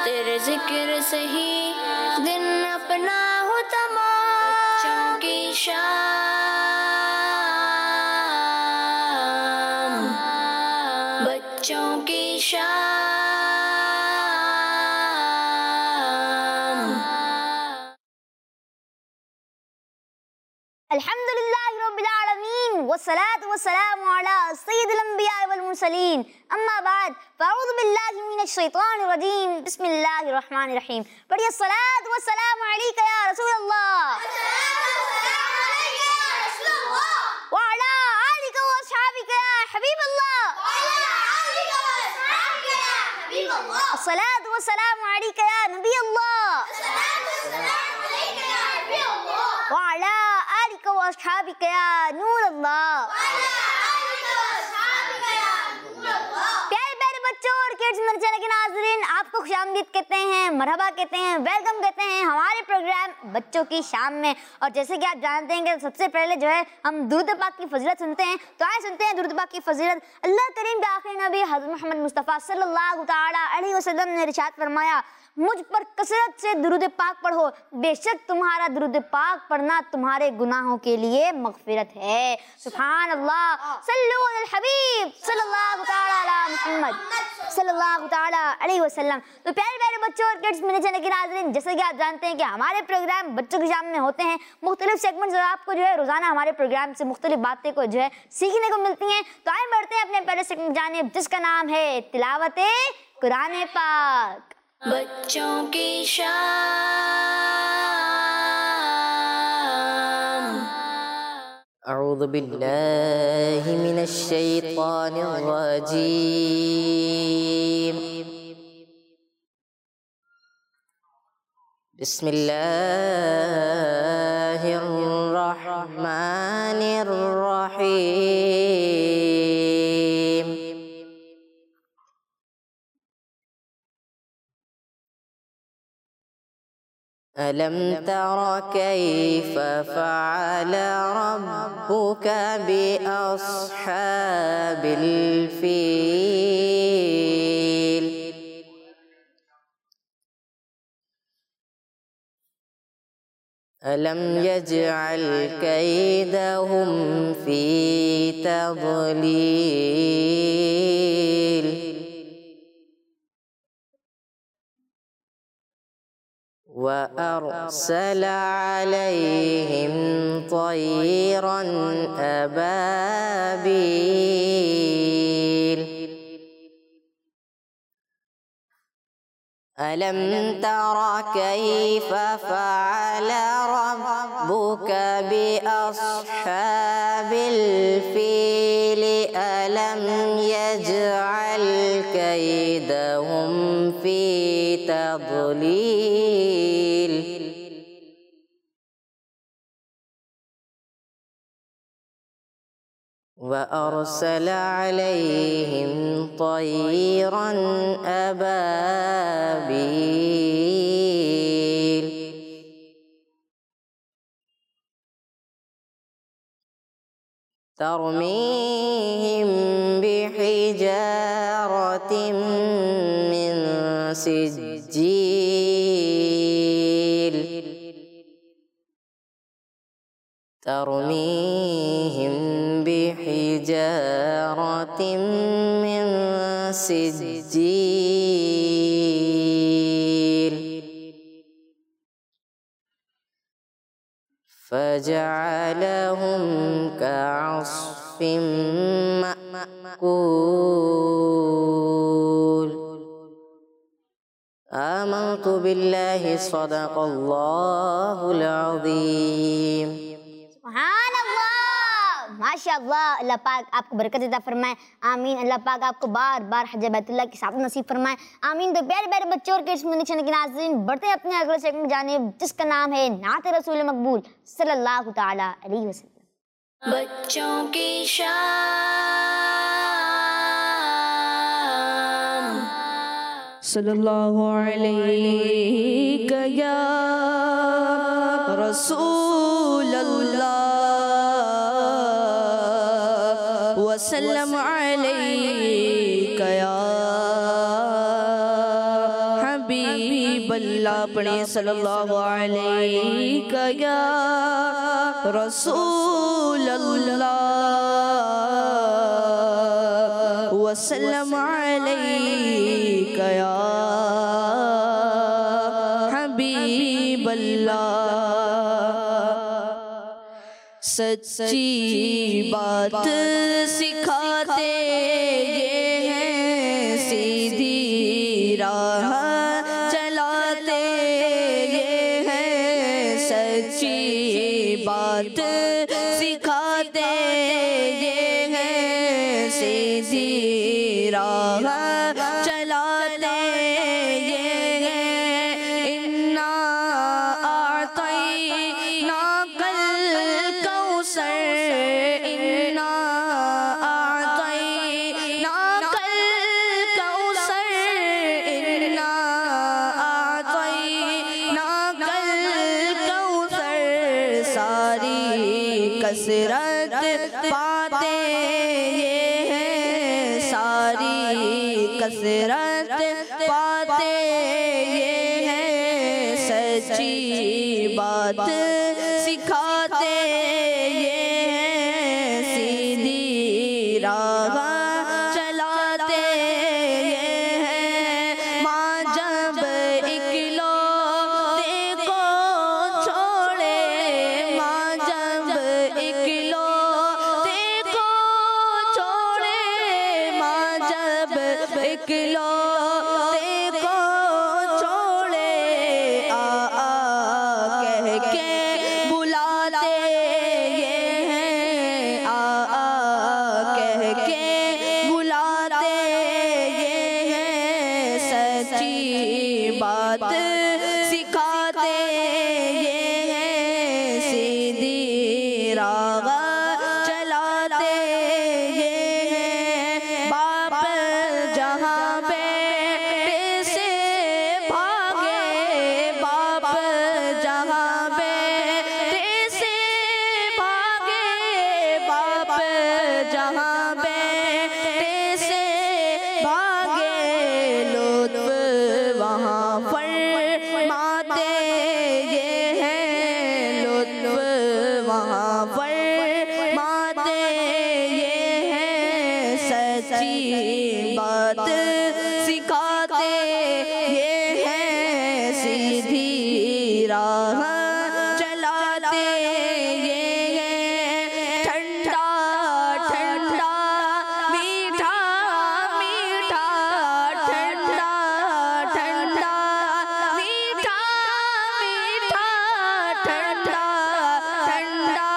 तेरे जिक्र से ही दिन अपना हो तमाम, बच्चों की शाम, बच्चों की शाम। अल्हम्दुलिल्लाहि रब्बिल आलमीन वस्सलातु वस्सलामु अला सय्यिदिल अंबिया वल मुरसलीन अम्मा बाद फ़अऊज़ु बिल्लाहि मिनश शैतानिर रजीम बिस्मिल्लाहिर रहमानिर रहीम। बढ़िया सलात व सलाम अलैका या रसूल अल्लाह व अला आलिका व अस्हाबिका या हबीब अल्लाह। अस्सलातु व सलाम अलैका या नबी अल्लाह व अला आलिका व अस्हाबिका या नूर अल्लाह। प्यारे प्यारे बच्चों और किड्स मेरे चैनल के नाज़रीन, आपको खुशामदीद कहते हैं, मरहबा कहते हैं, वेलकम कहते हैं हमारे प्रोग्राम बच्चों की शाम में। और जैसे कि आप जानते हैं कि सबसे पहले जो है हम दुरूद पाक की फजीलत सुनते हैं, तो आए सुनते हैं दुरूद पाक की फजीलत। अल्लाह करीम के आखिरी नबी हज़रत मोहम्मद मुस्तफ़ा सल्लल्लाहु तआला अलैहि वसल्लम ने इरशाद फरमाया, मुझ पर कसरत से दुरूद पाक पढ़ो, बेशक तुम्हारा दुरूद पाक पढ़ना तुम्हारे गुनाहों के लिए मग़फ़िरत है। सुभान अल्लाह, सल्लु अलल हबीब सल्लल्लाहु तआला अला मुहम्मद सल्लल्लाहु तआला अलैहि वसल्लम। तो प्यारे प्यारे बच्चों और किड्स मेरे चैनल के नाज़रीन, जैसे कि आप जानते हैं कि हमारे प्रोग्राम बच्चों की शाम में होते हैं मुख्तलिफ सेगमेंट्स, और आपको जो है रोज़ाना हमारे प्रोग्राम से मुख्तलिफ बातें को जो है सीखने को मिलती हैं। तो आइए बढ़ते हैं अपने पहले सेगमेंट जानिब, जिसका नाम है तिलावत कुरान पाक। बच्चों की शाम। अऊज़ु बिल्लाहि मिनश शैतानिर रजीम। बिस्मिल्लाहिर रहमानिर रहीम। अलम तरा कैफ़ फ़अल रब्बुक बिअस्हाबिल फ़ील। अलम यजअल कैदहुम फ़ी तज़लील। वअरसल अलैहिम तयरन अबाबील। अलम तरा कैफ़ फ़अल रब्बुक बिअस्हाबिल फ़ील। अलम यजअल कैदहुम फ़ी तज़लील। वअरसल अलैहिम तयरन अबाबील। तरमीहिम बिहिजारतिन मिन सिज्जील। तरमीहिम बिहिजारतिन मिन सिज्जील। फजअलहुम कअस्फिन मअकूल। आमन्तु बिल्लाहि सदक़ल्लाहुल अज़ीम। सुभान अल्लाह, माशाअल्लाह। अल्लाह पाक आपको बरकत अता फरमाए, आमीन। अल्लाह पाक आपको बार बार हज बैतुल्लाह की सादत नसीब फरमाए, आमीन। तो प्यारे प्यारे बच्चों और किड्स मेरे चैनल के नाज़रीन, बढ़ते हैं अपने अगले सेगमेंट जानिब, जिसका नाम है नात रसूल मकबूल सल्लल्लाहु तआला अलैहि वसल्लम। बच्चों की शाम। सल्लल्लाहु अलैहि या रसूल अल्लाह वसल्लम अलैका या हबीब अल्लाह पढ़े सल्लल्लाहु अलैहि या रसूल अल्लाह वसल्लम अलैका या हबीब अल्लाह। सच्ची बात सिखाते ये हैं, सीधी राह चलाते ये हैं, सच्ची बात सिखाते ये हैं, सीधी राह चलाते ये हैं। इन्ना आतैना कल कौसर, इन्ना आतैना कल कौसर, इन्ना आतैना कल कौसर। सारी कसरत पाते ये हैं, सारी कसरत पाते ये हैं, सच्ची बात सिखाते ये हैं, सीधी राह चलाते ये हैं। माँ जब इकलौते को छोड़े, माँ जब इकलौते को छोड़े, माँ जब इकलौते को छोड़े, आ कह के बुलाते ये हैं, आ कह के बुलाते ये हैं, सच्ची बात सिखाते ये हैं, सीधी राह चलाते ये हैं। बाप जहाँ बेटे से भागे, बाप जहाँ बेटे से भागे, बाप जहाँ बेटे से भागे, लुत्फ वहाँ फरमाते ये हैं, लुत्फ वहाँ फरमाते ये हैं, सच्ची बात सिखाते ये हैं, सीधी राह चलाते ये हैं। ठंडा ठंडा मीठा मीठा, ठंडा ठंडा मीठा मीठा, ठंडा ठंडा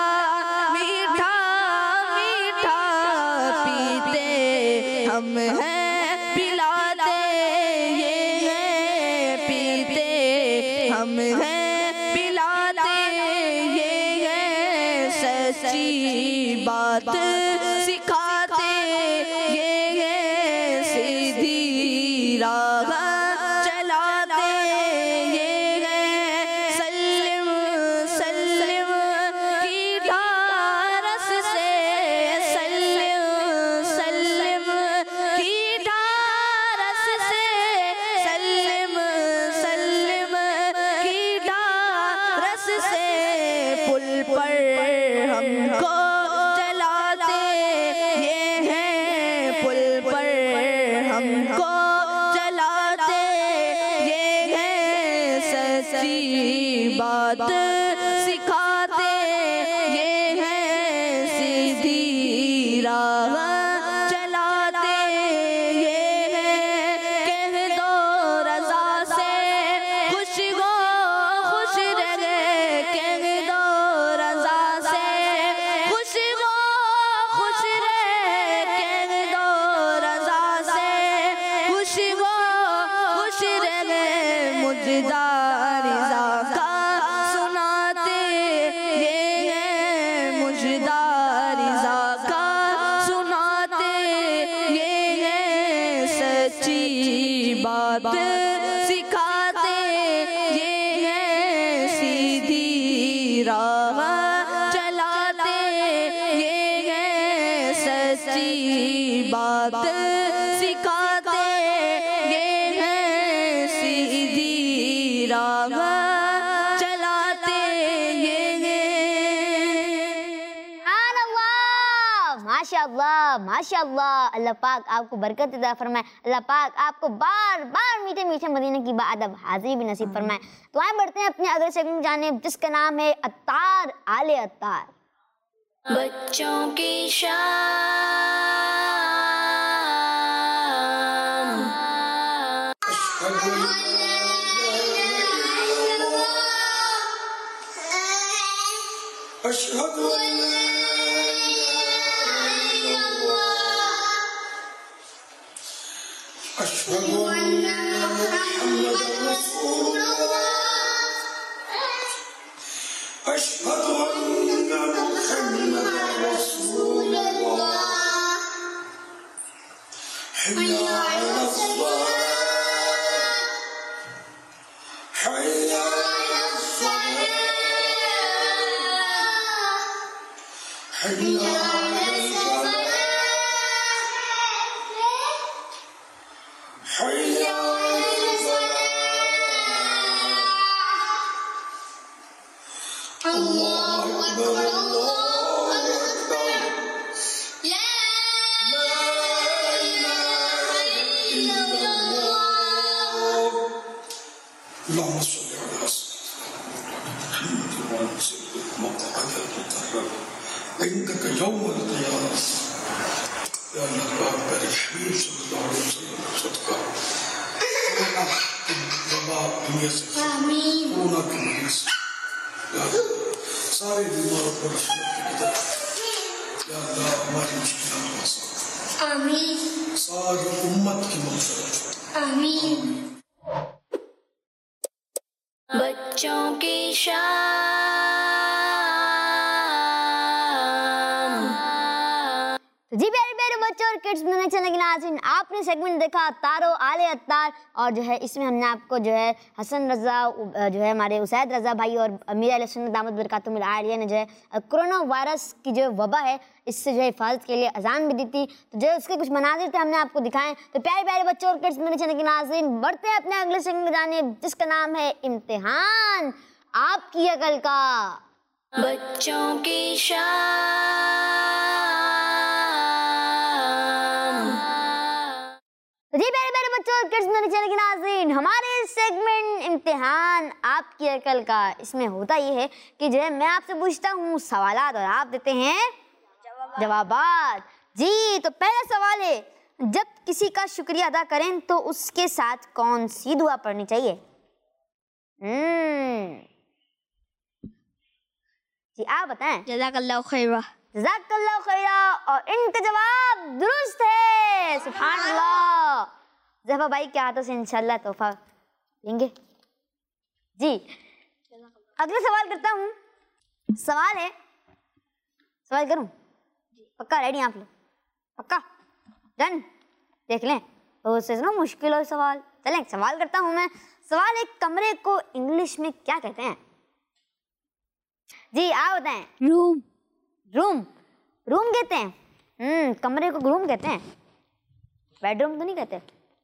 मीठा मीठा, पीते हम हैं पिलाते ये हैं, पीते हम हैं पिलाते ये हैं, सच्ची बात सिखाते ये हैं, सीधी राह चलाते ये हैं। सल्लम सल्लम की ढारस से, सल्लम सल्लम की ढारस से, सल्लम सल्लम की ढारस से, पुल पर हमको चलाते ये हैं, पुल पर हमको चलाते ये हैं, सच्ची बात सिखाते ये हैं, सीधी राह चलाते ये हैं। कह दो रज़ा से खुश हो खुश रहे, कह दो रज़ा से खुश हो खुश रहे, कह दो रज़ा से खुश हो खुश रहे। मुजदा रिज़ा का सुनाते ये हैं, मुजदा रिज़ा का सुनाते ये हैं, सच्ची बात सिखाते ये हैं, सीधी राह चलाते ये हैं, सच्ची बात सिखाते ये हैं, सीधी माशाअल्लाह। अल्लाह पाक आपको बरकत अता फरमाए, अल्लाह पाक आपको बार बार मीठे मीठे मदीने की बाअदब हाजिरी भी नसीब फरमाए। तो आए बढ़ते हैं अपने अगले सेगमेंट में जाने, जिसका नाम है अत्तार आले अत्तार। बच्चों की शाम। अशहदु अन्ना मुहम्मदर रसूलुल्लाह। अशहदु अन्ना मुहम्मदर रसूलुल्लाह। हय्या अलस सलाह। हय्या अलस सलाह। हय्या अलस सलाह। हय्या अलस सलाह। अल्लाहु अकबर, अल्लाहु अकबर। ला इलाहा इल्लल्लाह। अल्लाहुम्मा सल्लि अला सय्यिदिना मुहम्मद عندك يوم القيامة يا الله الحبيب صلى الله عليه وسلم صدقه آمين يا सारे बीमारों को रहमत की तरफ या अल्लाह हमारी मुश्किलात आसान आमीन। सारी उम्मत की मग़फ़िरत आमीन। बच्चों की शाम। तो जी प्यारे प्यारे बच्चों और किड्स में चैनल के नाज़रीन, आपने सेगमेंट देखा तारो आले अत्तार, और जो है इसमें हमने आपको जो है हसन रज़ा, जो है हमारे उसैद रज़ा भाई और अमीर अहले सुन्नत दामत बरकातुहुल आलिया ने जो है कोरोना वायरस की जो वबा है इससे जो है हिफाजत के लिए अजान भी दी थी। तो जो उसके कुछ मनाजिर थे हमने आपको दिखाएं। तो प्यारे प्यारे बच्चों और किड्स मेरे चैनल के नाज़रीन, बढ़ते हैं अपने अगले सेगमेंट में जाने, जिसका नाम है इम्तिहान आपकी अकल का। बच्चों की शाम। तो जी प्यारे प्यारे बच्चों और किड्स मेरे चैनल के नाज़रीन, हमारे सेगमेंट इम्तिहान आपकी अकल का, इसमें होता ये है कि जो है मैं आपसे पूछता हूँ सवालात और आप देते हैं जवाबात। जी तो पहला सवाल है, जब किसी का शुक्रिया अदा करें तो उसके साथ कौन सी दुआ पढ़नी चाहिए? जी आप बताएं। जज़ाकल्लाहु खैरा। जज़ाकल्लाहु खैरा, और इनका जवाब दुरुस्त है। सुभान अल्लाह। ज़फ़ा भाई के हाथों से इंशाल्लाह तोहफा लेंगे। जी अगला सवाल करता हूँ। सवाल है, सवाल करूँ? पक्का रेडी आप लोग? पक्का डन? देख लें तो उससे ना मुश्किल हो सवाल। चलें सवाल करता हूँ मैं। सवाल है, कमरे को इंग्लिश में क्या कहते हैं? जी आप बताएं। रूम। रूम, रूम कहते हैं। कमरे को रूम कहते हैं। बेडरूम तो नहीं कहते।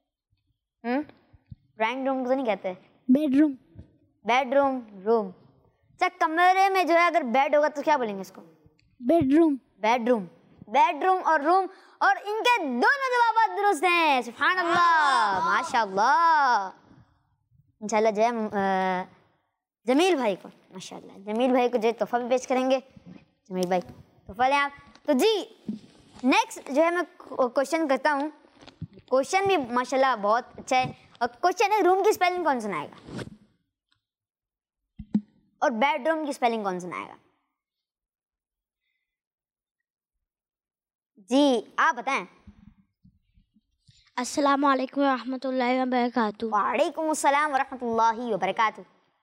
ड्राइंग रूम तो नहीं कहते। बेडरूम। Bedroom, room. अच्छा कमरे में जो है अगर बेड होगा तो क्या बोलेंगे इसको? बेडरूम। बेडरूम। बेडरूम और रूम, और इनके दोनों जवाब दुरुस्त हैं। सुभान अल्लाह, माशाअल्लाह। इंशाल्लाह जो है जमील भाई को, माशाअल्लाह जमील भाई को जो तोहफा भी पेश करेंगे। जमील भाई तोहफा लें आप। तो जी नेक्स्ट जो है मैं क्वेश्चन करता हूँ। क्वेश्चन भी माशाल्लाह बहुत अच्छा है, और क्वेश्चन है, रूम की स्पेलिंग कौन सुनाएगा और बेडरूम की स्पेलिंग कौन सुनाएगा? जी आप बताएं। अस्सलामु अलैकुम रहमतुल्लाहि व बरकातुहू। वालेकुम अस्सलाम व रहमतुल्लाहि व बरकातुहू।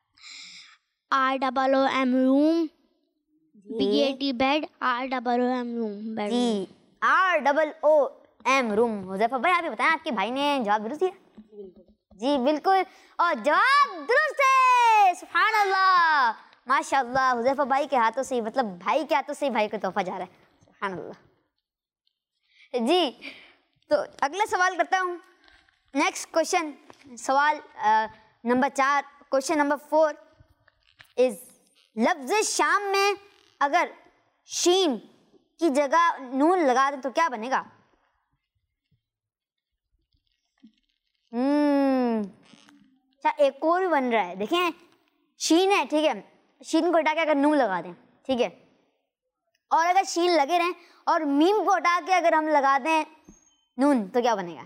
ROOM room, BED bed, ROOM room bed. जी ROOM रूम। हुज़ैफा भाई आप बताएं, आपके भाई ने जवाब दुरुस्त दिया? जी बिल्कुल, और जवाब दुरुस्त है। सुभान अल्लाह, माशाअल्लाह। हुज़ैफा भाई के हाथों से, मतलब भाई के हाथों से भाई को तोहफा जा रहा है। सुभान अल्लाह। जी तो अगला सवाल करता हूँ। नेक्स्ट क्वेश्चन, सवाल नंबर 4, क्वेश्चन नंबर 4 इज, लफ्ज़ शाम में अगर शीन की जगह नून लगा दें तो क्या बनेगा? अच्छा, एक और भी बन रहा है, देखें, शीन है, ठीक है, शीन को हटा के अगर नून लगा दें, ठीक है, और अगर शीन लगे रहें और मीम को हटा के अगर हम लगा दें नून तो क्या बनेगा?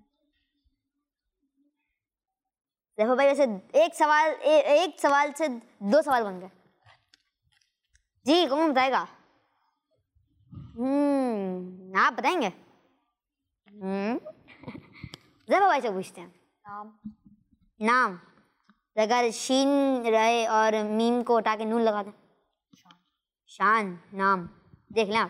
देखो भाई, वैसे एक सवाल से 2 सवाल बन गए। जी कौन बताएगा? आप बताएंगे? देखो भाई से पूछते हैं। नाम अगर शीन रहे और मीम को हटा के नून लगा दें। शान, नाम, देख लें आप।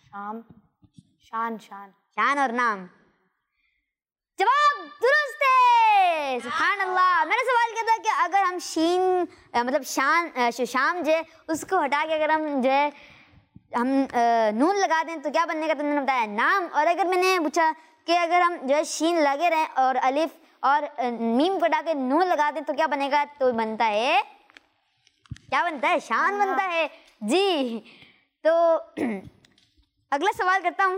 शान और नाम। जवाब दुरुस्त है, सुभान अल्लाह। मैंने सवाल किया था कि अगर हम शीन मतलब शाम जो है उसको हटा के अगर हम जो है हम नून लगा दें तो क्या बनने का, तुमने बताया नाम। और अगर मैंने पूछा कि अगर हम जो है शीन लगे रहें और अलिफ और मीम को हटा के नून लगा दें तो क्या बनेगा, तो बनता है, क्या बनता है? शान बनता है जी। तो अगला सवाल करता हूँ।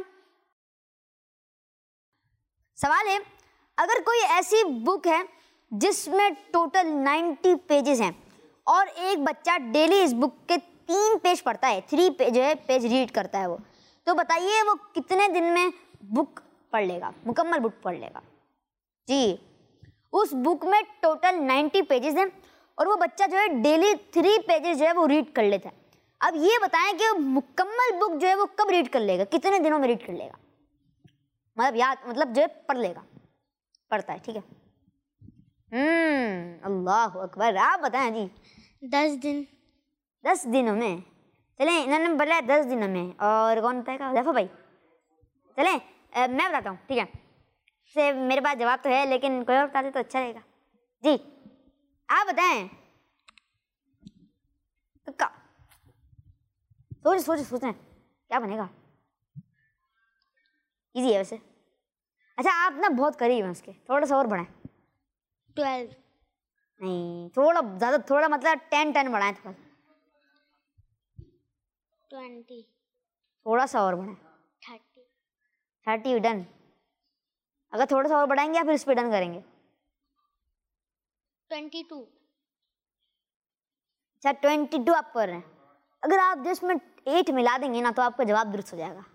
सवाल है, अगर कोई ऐसी बुक है जिसमें टोटल 90 पेजेस हैं और एक बच्चा डेली इस बुक के 3 पेज पढ़ता है, 3 पेज रीड करता है वो, तो बताइए वो कितने दिन में बुक पढ़ लेगा, मुकम्मल बुक पढ़ लेगा? जी, उस बुक में टोटल 90 पेजेस हैं और वो बच्चा जो है डेली 3 पेजेस जो है वो रीड कर लेता है। अब ये बताएं कि मुकम्मल बुक जो है वो कब रीड कर लेगा, कितने दिनों में रीड कर लेगा, मतलब जो है पढ़ लेगा, पढ़ता है, ठीक है। अल्लाह अकबर। आप बताएं जी। 10 दिन। 10 दिनों में? चलें, इन्होंने बोला 10 दिनों में, और कौन बताएगा? जफा भाई। चलें, मैं बताता हूँ, ठीक है। से मेरे पास जवाब तो है लेकिन कोई और बता दे तो अच्छा रहेगा। जी आप बताएं। तुक्का सोचें क्या बनेगा। इजी है वैसे। अच्छा, आप ना बहुत करीब हैं उसके, थोड़ा सा और बढ़ाएं। 12। नहीं, थोड़ा ज़्यादा, थोड़ा मतलब 10 बढ़ाएं, थोड़ा 20। थोड़ा सा और बढ़ाएं। 30 डन। अगर थोड़ा सा और बढ़ाएंगे या फिर इस पे डन करेंगे? 22। अच्छा 22 आप कर रहे हैं। अगर आप जिसमें 8 मिला देंगे ना तो आपका जवाब दुरुस्त हो जाएगा।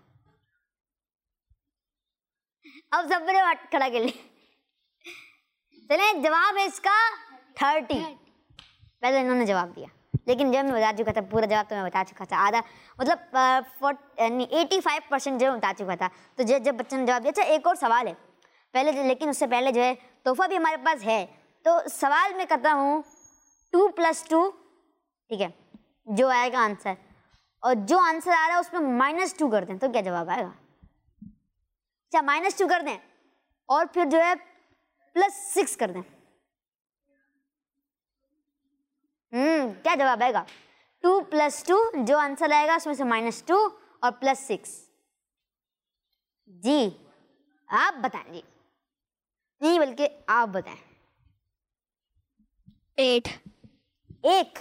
अब सब मेरे हाथ खड़ा कर ले। चलें, जवाब है इसका 30। पहले इन्होंने जवाब दिया लेकिन जब मैं बता चुका था, पूरा जवाब तो मैं बता चुका था, आधा मतलब 85% जो बता चुका था। तो जब बच्चे ने जवाब दिया। अच्छा, एक और सवाल है पहले, लेकिन उससे पहले जो है तोहफा भी हमारे पास है। तो सवाल मैं करता हूँ 2 + 2, ठीक है, जो आएगा आंसर, और जो आंसर आ रहा है उसमें -2 कर दें तो क्या जवाब आएगा? अच्छा, -2 कर दें और फिर जो है +6 कर दें, क्या जवाब आएगा? 2 + 2, जो आंसर आएगा उसमें से -2 और +6। जी आप बताएं। जी नहीं बल्कि आप बताएं। 8। 8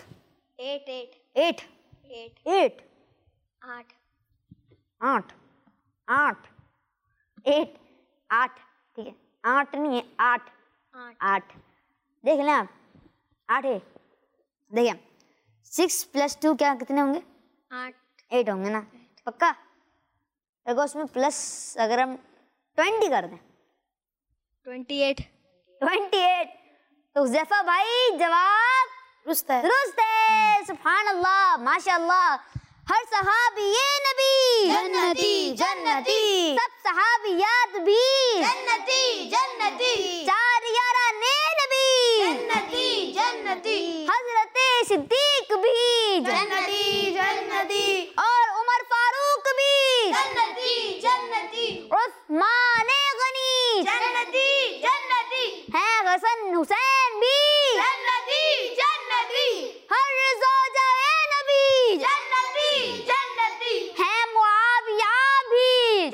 ठीक है। 8 नहीं है, 8 देख लें आप। 8 है, देखिए 6 + 2 क्या कितने होंगे? 8 होंगे ना, पक्का? अगर उसमें प्लस अगर हम 20 कर दें 28। तो हुज़ैफा भाई जवाब दुरुस्त है। सुभान अल्लाह, माशाअल्लाह। हर सहाबी ये नबी जन्नती, सब सहाबियात भी जन्नती, 4 यारा ने नबी जन्नती, हजरते सिद्दीक भी जन्नती, और उमर फारूक भी जन्नती, उस्मान गनी जन्नती, है हसन हुसैन भी जन्नती, हर ज़ौजाए नबी जन्नती, है मुआविया भी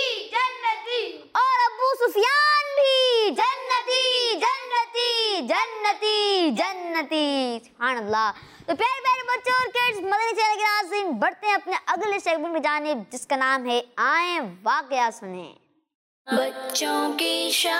जन्नती, और अबू सुफियान भी जन्नती। जन्नती जन्नती। सुभान अल्लाह। तो प्यारे प्यारे बच्चों और किड्स, मदनी चैनल के नाज़रीन, बढ़ते हैं अपने अगले सेगमेंट की जानिब, जिसका नाम है आए वाकया सुने। बच्चों की शाम।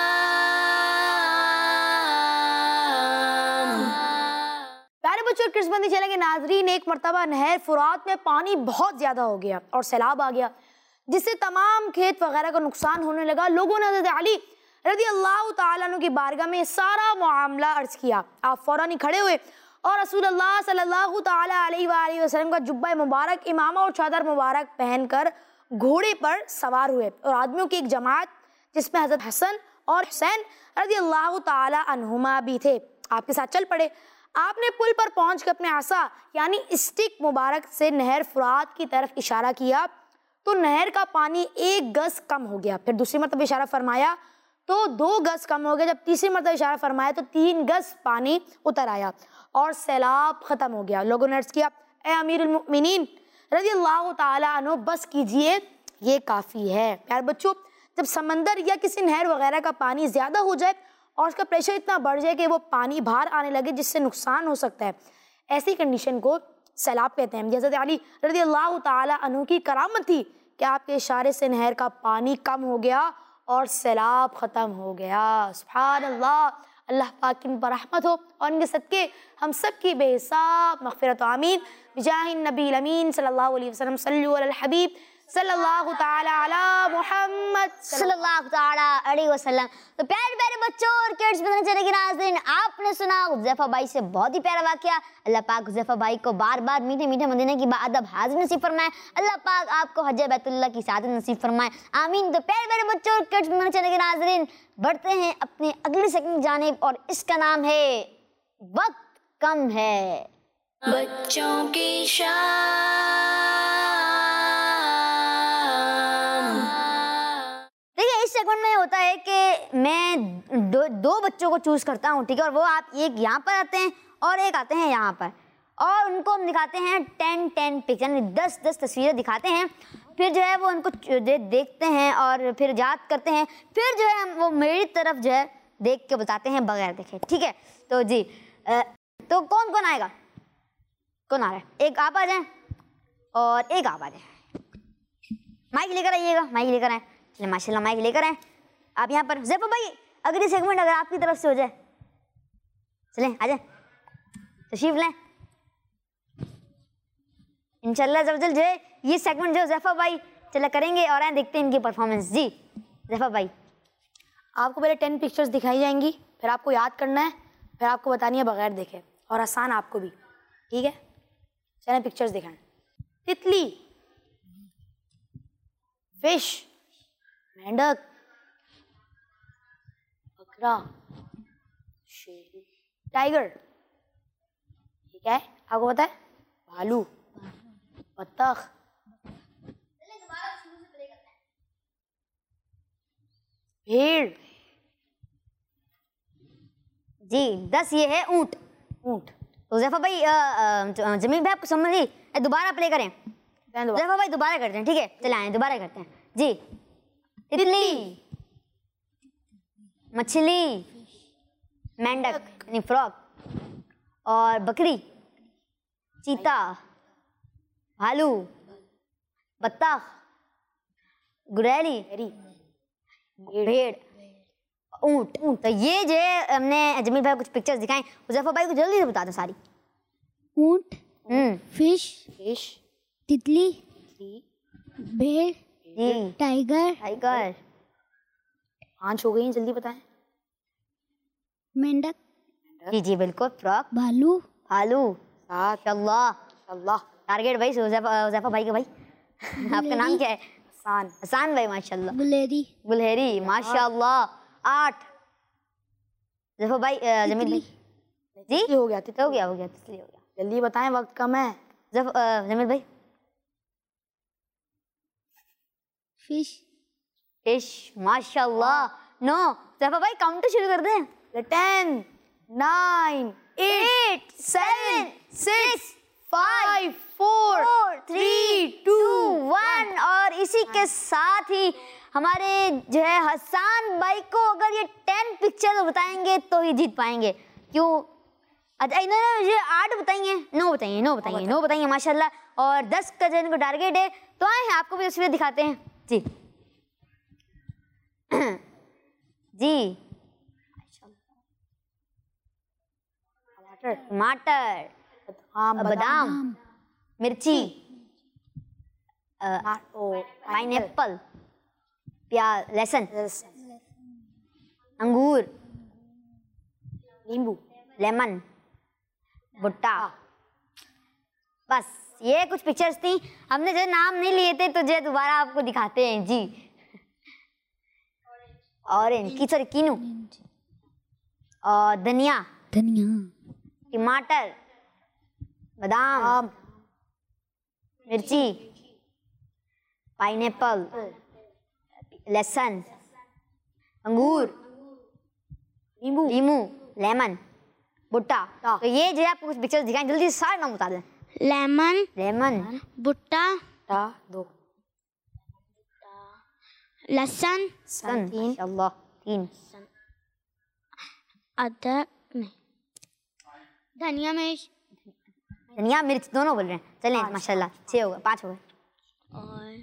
प्यारे बच्चों, किड्स मदनी चैनल के नाजरीन, एक मरतबा नहर फुरात में पानी बहुत ज़्यादा हो गया और सैलाब आ गया, जिससे तमाम खेत वगैरह का नुकसान होने लगा। लोगों ने हज़रत अली रज़ी अल्लाह ताला अन्हु की बारगाह में सारा मामला अर्ज़ किया। आप फ़ौरन ही खड़े हुए और रसूलुल्लाह सल्लल्लाहु ताला अलैहि वसल्लम का जुब्बा मुबारक, इमामा और चादर मुबारक पहनकर घोड़े पर सवार हुए और आदमियों की एक जमात, जिसमें हज़रत हसन और हुसैन रज़ी अल्लाह ताला अन्हुमा भी थे, आपके साथ चल पड़े। आपने पुल पर पहुंचकर अपने आसा यानी स्टिक मुबारक से नहर फुरात की तरफ इशारा किया तो नहर का पानी 1 गज कम हो गया। फिर दूसरी मरतबा इशारा फरमाया तो 2 गज कम हो गया। जब तीसरी मरतबा इशारा फरमाया तो 3 गज पानी उतर आया और सैलाब ख़त्म हो गया। लोगों ने अर्ज़ किया, ए अमीरुल मुमिनीन रज़ी अल्लाह ताला अन्हु, बस कीजिए, ये काफ़ी है। प्यारे बच्चों, जब समंदर या किसी नहर वगैरह का पानी ज़्यादा हो जाए और उसका प्रेशर इतना बढ़ जाए कि वो पानी बाहर आने लगे, जिससे नुकसान हो सकता है, ऐसी कंडीशन को सैलाब कहते हैं। हज़रत अली रज़ी अल्लाह ताला अन्हु की करामत थी कि आपके इशारे से नहर का पानी कम हो गया और सैलाब ख़त्म हो गया। सुभान अल्लाह। अल्लाह पाक इन पर रहमत हो और इनके सदके हम सब की बेहिसाब मग़फ़िरत आमीन। बिजाहिन नबील अमीन सल्लल्लाहु अलैहि वसल्लम, सल्लु अलल हबीब सल्लल्लाहु ताला अला मुहम्मद सल्लल्लाहु ताला अलैहि वसल्लम। तो प्यारे प्यारे बच्चों और किड्स मदनी चैनल के नाज़रीन, आपने सुना हुज़ैफा भाई से बहुत ही प्यारा वाकया। अल्लाह पाक हुज़ैफा भाई को बार बार मीठे मीठे मदीने की बाअदब हाज़िर नसीब फरमाए। अल्लाह पाक आपको हज बैतुल्लाह की सादत नसीब फरमाए, आमीन। तो प्यारे प्यारे बच्चों और किड्स मदनी चैनल के नाज़रीन, बढ़ते हैं अपने अगले सेगमेंट की जानिब और इसका नाम है वक्त कम है। बच्चों की शाम। देखिए, इस सेगमेंट में होता है कि मैं दो बच्चों को चूज करता हूँ, ठीक है, और वो आप एक यहाँ पर आते हैं और एक आते हैं यहाँ पर, और उनको हम दिखाते हैं 10 पिक्चर, यानी 10 तस्वीरें दिखाते हैं। फिर जो है वो उनको देखते हैं और फिर याद करते हैं, फिर जो है हम वो मेरी तरफ जो है देख के बताते हैं बगैर देखे, ठीक है। तो जी तो कौन कौन आएगा, कौन आ रहा है? एक आप आ जाएं और एक आप आ जाएं। माइक लेकर आइएगा, माइक लेकर आए। चलिए माशाल्लाह, माइक लेकर आए आप यहाँ पर। ज़ैफ़ा भाई, अगली सेगमेंट अगर आपकी तरफ से हो जाए, चलें आ जाए, तशरीफ लें। इंशाल्लाह ज़बरदस्त जो है ये सेगमेंट जो ज़ैफ़ा भाई चला करेंगे और आए देखते हैं इनकी परफॉर्मेंस। जी ज़ैफ़ा भाई, आपको पहले 10 पिक्चर्स दिखाई जाएंगी, फिर आपको याद करना है, फिर आपको बतानी है बगैर देखे, और आसान आपको भी, ठीक है। चलिए पिक्चर्स दिखाएं। तितली, फिश, मेंढक, बकरा, शेर, टाइगर, ठीक है, आपको पता है, भालू, बत्तख, भेड़, जी 10 ये है ऊँट। ऊँट। तो ज़ैफ़ा भाई जमील भाई आपको समझ ली, दोबारा प्ले करें। ज़ैफ़ा भाई दोबारा करते हैं, ठीक है, चले आए दोबारा करते हैं। जी, तितली, मछली, मेंढक यानी फ्रॉग, और बकरी, चीता, भालू, बत्तख, गुड़ैली, भेड़, ऊँट। तो ये जो है हमने जमील भाई कुछ पिक्चर्स दिखाएं, ज़ैफ़ा भाई को जल्दी से बता दो सारी। ऊँट, फिश, तितली, भेड़, टाइगर, 5 हो गई हैं, जल्दी बताएं। मेंढक, जी बिल्कुल, फ्रॉग, भालू, 7। अल्लाह टारगेट भाई ज़ैफ़ा भाई का भाई। आपका नाम क्या है? हसान भाई, माशाल्लाह। गुलहेरी, माशाल्लाह। 8। ज़ैफ़ा भाई, जमील भाई जी हो गया, हो गया, तितली हो गया। जल्दी बताएं, वक्त कम है। जमील भाई, फिश, माशाल्लाह। 9। ज़ैफ़ा भाई काउंटर शुरू कर दें। 10, 9, 8, 7, 6, 5, 4, 3, 2, 1। और इसी के साथ ही हमारे जो है हसन भाई को अगर ये 10 पिक्चर बताएंगे तो ही जीत पाएंगे। क्यों? अच्छा इन्होंने मुझे 8 बताइए, 9 बताइए माशाल्लाह, और 10 का जो इनको टारगेट है। तो आए हैं आपको भी तस्वीरें दिखाते हैं जी। जी टमाटर, बादाम, मिर्ची, पाइनएप्पल, प्याज, लहसुन, अंगूर, नींबू, लेमन, भुट्टा। बस ये कुछ पिक्चर्स थी, हमने जो नाम नहीं लिए थे तो जो दोबारा आपको दिखाते हैं जी। ऑरेंज की सॉरी कीनू, और धनिया, टमाटर, बादाम, मिर्ची, पाइनएप्पल, लहसुन, अंगूर, नींबू, लेमन, भुट्टा। तो ये जो है आपको कुछ पिक्चर्स दिखाएं, जल्दी से सारे नाम बता दें। लेमन, भुट्टा, 2, लहसुन, 3, अदरक नहीं, धनिया मिर्च दोनों बोल रहे हैं। चलें माशाल्लाह 6 हो गए, 5 हो गए। और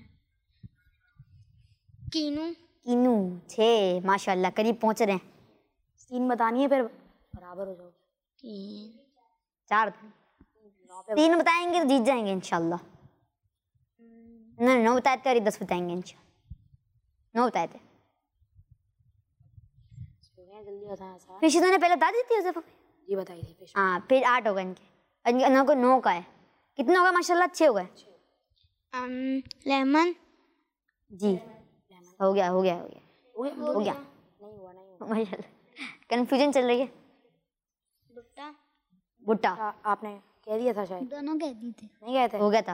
कीनू 6 माशाल्लाह, करीब पहुंच रहे हैं। 3 बतानी है फिर बराबर हो जाओगे। 4 3 बताएंगे तो जीत जाएंगे इंशाल्लाह। नहीं 9 बताए थे और 10 बताएंगे इंशाल्लाह। 9 बताए थे। जल्दी बताया सर। फिश ने पहले बता दी थी उसे। जी बताई थी फिश। हाँ फिर 8 हो गए इनके, इनको 9 का है। कितने हो गए माशाल्लाह? 6 हो गए। लेमन जी हो गया नहीं हुआ माशाल्लाह। कंफ्यूजन चल रही है। भुट्टा आपने कह दिया था शायद। दोनों कह दी थे। नहीं गए थे? हो गया था।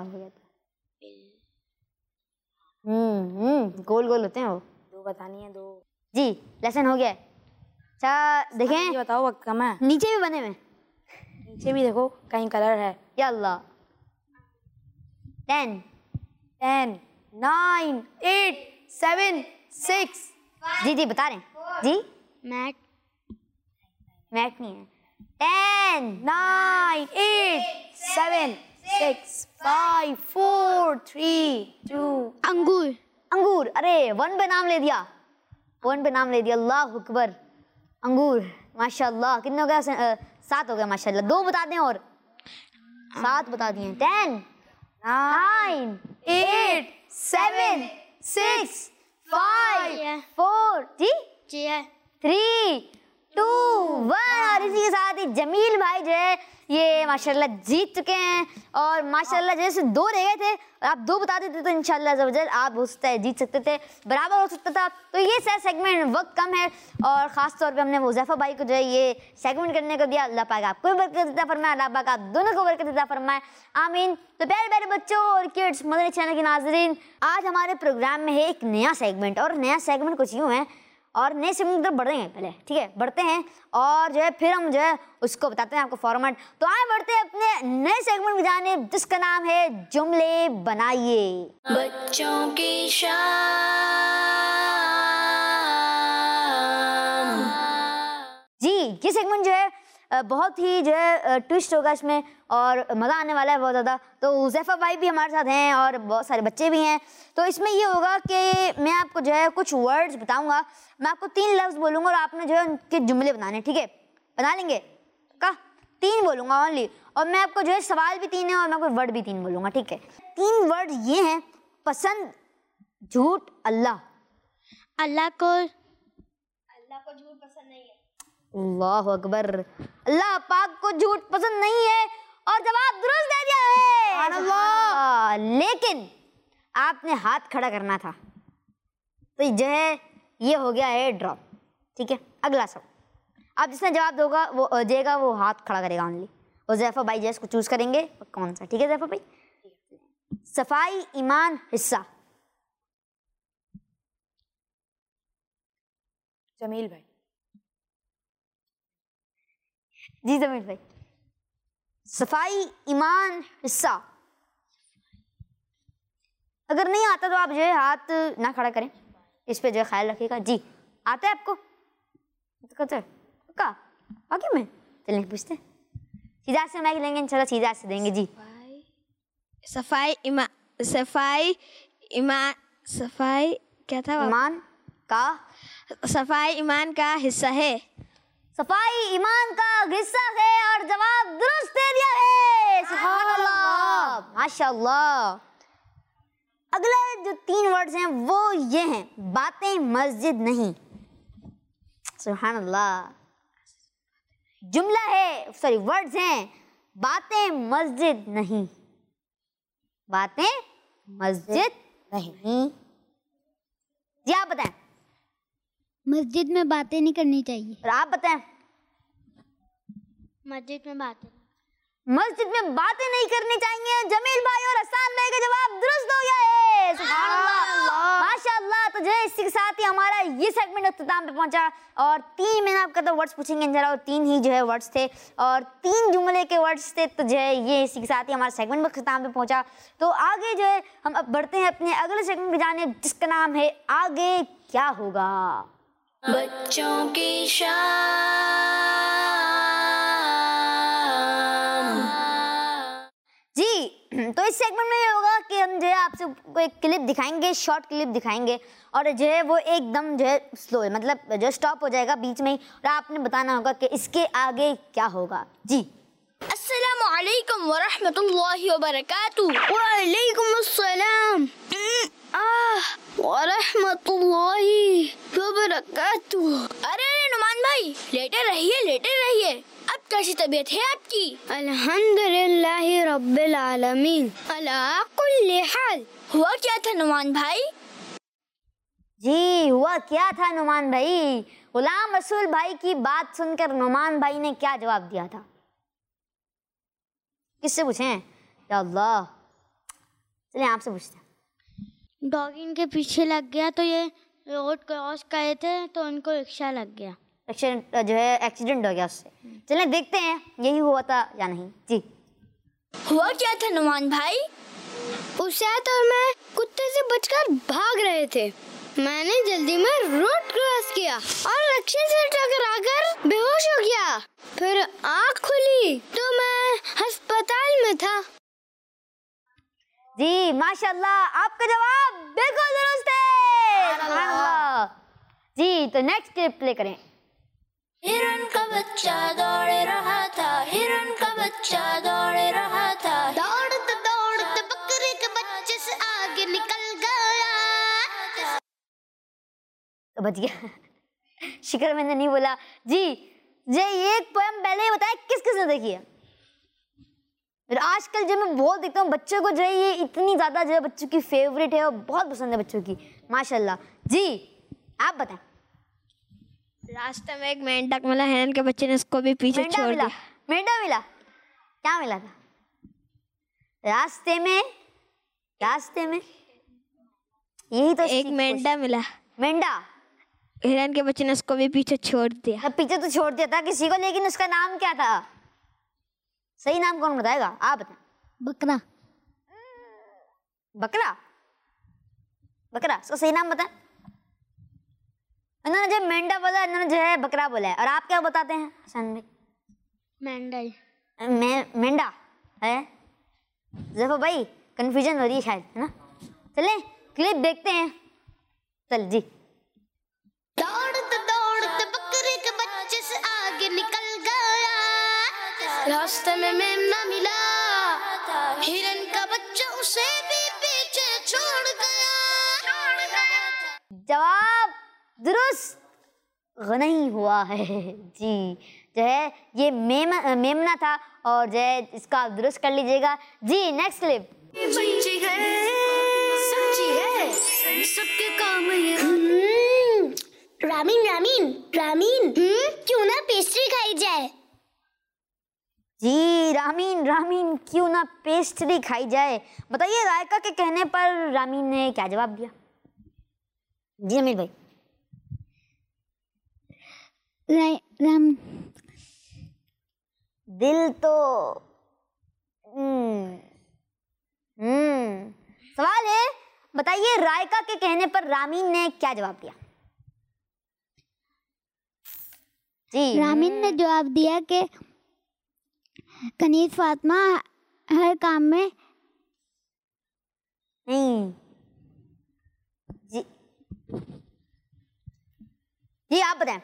गोल होते हैं वो। 2 बतानी है 2। जी लेसन हो गया। अच्छा देखें, ये बताओ वक्त कम है। नीचे भी बने हुए, नीचे भी देखो कहीं कलर है। या अल्लाह। 10 9 8 7 6। जी बता रहे हैं जी। मैट नहीं है। 10 9 8 7 6 5 4 3 2। अंगूर। अरे 1 पे नाम ले दिया। अल्लाह अकबर। अंगूर माशाल्लाह। कितने हो गया? 7 हो गया माशाल्लाह। 2 बता दें और 7 बता दिए। 10 9 8 7 6 5 4 जी 3 2 1। और इसी के साथ ही जमील भाई जो है ये माशाल्लाह जीत चुके हैं। और माशाल्लाह जैसे 2 रह गए थे और आप 2 बता देते तो इंशाल्लाह ज़बरदस्त आप हो सकता है जीत सकते थे, बराबर हो सकता था। तो ये सेगमेंट वक्त कम है और ख़ास तौर पे हमने हुज़ैफा भाई को जो है ये सेगमेंट करने को दिया। अल्लाह पाक आपको भी बरकत देता फरमाए, अल्लाह पाक आप दोनों को बरकत देता फरमाए, आमीन। तो प्यारे बच्चों और किड्स मदनी चैनल के नाज़रीन, आज हमारे प्रोग्राम में है एक नया सेगमेंट। और नया सेगमेंट कुछ यूँ है, और नए सेगमेंट की तरफ बढ़ रहे हैं पहले, ठीक है, बढ़ते हैं और जो है फिर हम जो है उसको बताते हैं आपको फॉर्मेट। तो आए बढ़ते हैं अपने नए सेगमेंट में जाने, जिसका नाम है जुमले बनाइए। बच्चों की शान। जी ये सेगमेंट जो है बहुत ही जो है ट्विस्ट होगा इसमें और मज़ा आने वाला है बहुत ज़्यादा। तो हुज़ैफा भाई भी हमारे साथ हैं और बहुत सारे बच्चे भी हैं। तो इसमें ये होगा कि मैं आपको जो है कुछ वर्ड्स बताऊंगा, मैं आपको 3 लफ्ज़ बोलूँगा और आपने जो है उनके जुमले बनाने, ठीक है? बना लेंगे का? 3 बोलूँगा ओनली, और मैं आपको जो है सवाल भी 3 है और मैं आपको वर्ड भी 3 बोलूँगा, ठीक है? 3 वर्ड ये हैं: पसंद, झूठ, अल्लाह को झूठ पसंद नहीं है। अल्लाह अकबर। अल्लाह पाक को झूठ पसंद नहीं है और जवाब दुरुस्त दे दिया है। अल्लाह। लेकिन आपने हाथ खड़ा करना था, तो जो है ये हो गया है ड्रॉप, ठीक है? अगला सब आप जिसने जवाब दोगा वो देगा वो हाथ खड़ा करेगा ओनली। हुज़ैफा भाई जैसे को चूज करेंगे कौन सा, ठीक है हुज़ैफा भाई? सफाई, ईमान, हिस्सा। जमील भाई। जी जमील भाई। सफाई, ईमान, हिस्सा। अगर नहीं आता तो आप जो है हाथ ना खड़ा करें, इस पे जो है ख्याल रखिएगा। जी आता है आपको? करते पक्का? बाकी में चलिए पूछते हैं। सीधा से माइक लेंगे इंशाल्लाह, सीधा से देंगे। जी सफाई क्या था? ईमान का सफाई ईमान का हिस्सा है। सफाई ईमान का हिस्सा है और जवाब दुरुस्त दे दिया है। सुभान अल्लाह, माशाअल्लाह। अगले जो 3 वर्ड्स हैं वो ये हैं, बातें मस्जिद नहीं। सुभान अल्लाह। जुमला है, सॉरी वर्ड्स हैं, बातें मस्जिद नहीं। बातें मस्जिद नहीं। जी आप बताएं। मस्जिद में बातें नहीं करनी चाहिए। और आप बताएं। मस्जिद में बातें नहीं करनी चाहिए। जमील भाई और हसन भाई का जवाब दुरुस्त हो गया है। सुभान अल्लाह, माशाअल्लाह। तो जो है इसी के साथ ही हमारा ये सेगमेंट अख्ताम पे पहुंचा और 3 मैंने आपका तो वर्ड्स पूछेंगे इंशाल्लाह, और 3 ही जो है वर्ड्स थे और 3 जुमले के वर्ड्स थे। तो जो है ये इसी के साथ ही हमारा सेगमेंट में अख्ताम पे पहुंचा। तो आगे जो है हम अब बढ़ते हैं अपने अगले सेगमेंट पे जाने, जिसका नाम है आगे क्या होगा। बच्चों की शाम। जी तो इस सेगमेंट में ये होगा कि हम जो है आपसे एक क्लिप दिखाएंगे, शॉर्ट क्लिप दिखाएंगे और जो है वो एकदम जो है स्लो है, मतलब जो स्टॉप हो जाएगा बीच में ही और आपने बताना होगा कि इसके आगे क्या होगा। जी अस्सलामु अलैकुम व रहमतुल्लाहि व बरकातुहू। व अलैकुम अस्सलाम व रहमतुल्लाहि व बरकातुहू। अरे नुमान भाई लेटे रहिए। अब कैसी तबीयत है आपकी? अल्हम्दुलिल्लाहि रब्बिल आलमीन अला कुल्ली हाल। हुआ क्या था नुमान भाई? जी हुआ क्या था नुमान भाई? गुलाम रसूल भाई की बात सुनकर नुमान भाई ने क्या जवाब दिया था? किससे पूछें? या अल्लाह, चलिए आपसे पूछते हैं। डॉग इनके पीछे लग गया तो ये रोड क्रॉस करे थे तो उनको रिक्शा लग गया। एक्सीडेंट जो है एक्सीडेंट हो गया उससे। चलिए देखते हैं यही हुआ था या नहीं। जी हुआ क्या था नुमान भाई? उसात और मैं कुत्ते से बचकर भाग रहे थे। मैंने जल्दी में रोड क्रॉस किया और रिक्शे से टकराकर बेहोश हो गया। फिर आँख खुली तो मैं अस्पताल में था। जी माशाल्लाह, आपका जवाब बिल्कुल दुरुस्त है। सुभान अल्लाह। जी तो नेक्स्ट क्लिप प्ले करें। हिरन का बच्चा दौड़ रहा था, हिरन का बच्चा दौड़ रहा था। दौड़ते दौड़ते बकरी के बच्चे से आगे निकल गया। तो बच गया। शिकर मैंने नहीं बोला। जी ये एक पोएम पहले ही बताया, किस किसने देखी है? फिर आजकल जो मैं बहुत देखता हूँ बच्चों को, जो है ये इतनी ज्यादा जो है बच्चों की फेवरेट है और बहुत पसंद है बच्चों की, माशाल्लाह। जी आप बताएं। रास्ते में एक मेंढक मिला, हिरन के बच्चे ने उसको भी पीछे छोड़ दिया। मेंढा मिला? क्या मिला था रास्ते में? यही तो एक मेंढा मिला, मेंढा। हिरन के बच्चे ने उसको भी पीछे छोड़ दिया। पीछे तो छोड़ दिया था किसी को, लेकिन उसका नाम क्या था? सही नाम कौन बताएगा? आप बताएं। बकरा। उसका सही नाम बताएं। इन्होंने जो मेंढा बोला, इन्होंने जो है बकरा बोला है। और आप क्या बताते हैं हसन भाई? मेंढा है। जफर भाई कंफ्यूजन हो रही है शायद, है ना? चलें क्लिप देखते हैं। चल जी। दौड़ते दौड़ते बकरी के बच्चे से आगे निकल गया। रास्ते में मेमना मिला, हिरन का बच्चा उसे भी पीछे छोड़ गया। जवाब दुरुस्त नहीं हुआ है। जी जो है ये मेमना था और जो है इसका आप दुरुस्त कर लीजिएगा। जी नेक्स्ट क्लिप। सच्ची है सबके काम ये। रामीन क्यों ना पेस्ट्री खाई जाए? जी रामीन क्यों ना पेस्ट्री खाई जाए। बताइए रायका के कहने पर रामीन ने क्या जवाब दिया? जी अमीर भाई। दिल तो सवाल है बताइए रायका के कहने पर रामीन ने क्या जवाब दिया? जी रामीन ने जवाब दिया कि कनीज फातिमा हर काम में नहीं। जी जी आप बताएं।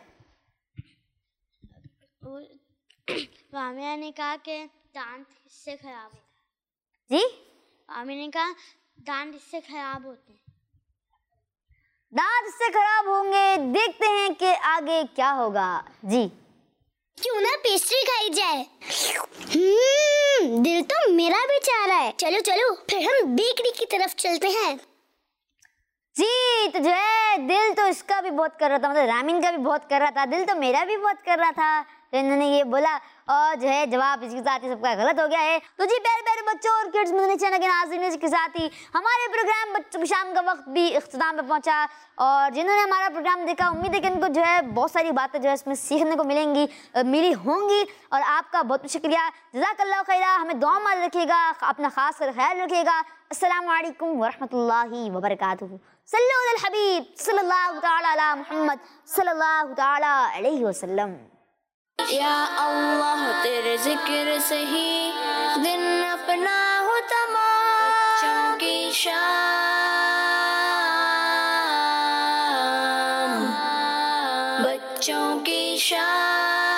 रामिया ने कहा कि दांत इससे खराब होते जी हैं। रामिया ने कहा दांत इससे खराब होते हैं। दांत इससे खराब होंगे, देखते हैं कि आगे क्या होगा। जी क्यों ना पेस्ट्री खाई जाए? दिल तो मेरा भी चाह रहा है। चलो चलो फिर हम बेकरी की तरफ चलते हैं। जी तो जो है दिल तो इसका भी बहुत कर रहा था, मतलब रामीन का भी बहुत कर रहा था, दिल तो मेरा भी बहुत कर रहा था। तो इन्होंने ये बोला और जो है जवाब इसके साथ ही सबका गलत हो गया है। तो जी प्यारे प्यारे बच्चों और किड्स मदनी चैनल के नाज़रीन, इसके साथ ही हमारे प्रोग्राम बच्चों की शाम का वक्त भी इख्तिताम पे पहुंचा। और जिन्होंने हमारा प्रोग्राम देखा, उम्मीद है कि इनको जो है बहुत सारी बातें जो है इसमें सीखने को मिली होंगी। और आपका बहुत बहुत शुक्रिया, जज़ाकल्लाह खैरा। हमें दुआ में रखिएगा, अपना खास कर ख्याल रखिएगा। अस्सलामु अलैकुम वरहमतुल्लाहि वबरकातुहू। सल्लल्लाहु अलल हबीब सल्लल्लाहु तआला अला मुहम्मद सल्लल्लाहु तआला अलैहि वसल्लम। या अल्लाह तेरे जिक्र से ही दिन अपना हो तमाम, बच्चों की शाम, बच्चों की शाम।